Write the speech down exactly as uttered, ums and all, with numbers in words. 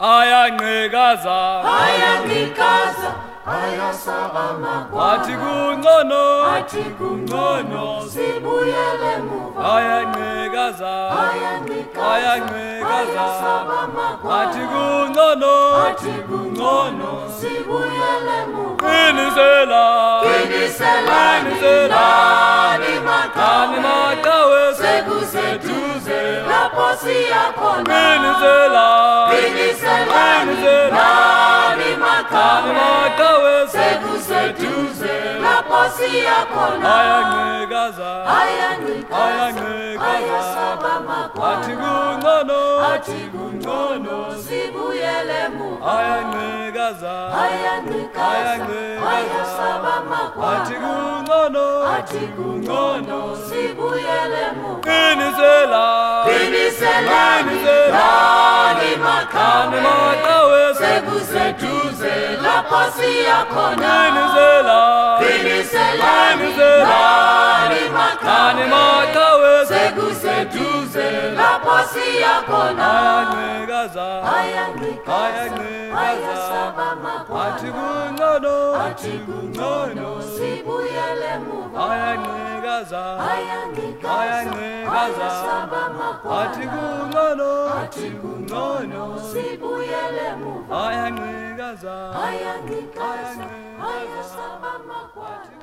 ayangqikaza ayangqikaza ayasaba magwala wathi kungcono athi kungcono sibuyele emuva ayangqikaza ayangqikaza ayangqikaza ayasaba magwala wathi kungcono athi kungcono sibuyele emuva qinisela qiniselani qinisela nani kani maqhawe maqhawe sekuseduze lapho siyakhona qinisela qiniselani qinisela nani kani maqhawe maqhawe sekuseduze lapho siyakhona ayangqikaza ayangqikaza ayangqikaza ayasaba wathi magwala kungcono athi kungcono sibuyele emuva ayangqikaza ayangqikaza ayasaba magwala wathi kungcono athi kungcono sibuyele emuva qinisela qiniselani qinisela nani kani maqhawe maqhawe sekuseduze lapho siyakhona qinisela qiniselani qinisela nani kani maqhawe maqhawe sekuseduze lapho siyakhona ayangqikaza ayangqikaza ayasaba magwala wathi kungcono athi kungcono sibuyele emuva ayangqikaza ayangqikaza ayasaba magwala wathi kungcono athi kungcono sibuyele emuva ayangqikaza ayangqikaza ayasaba magwala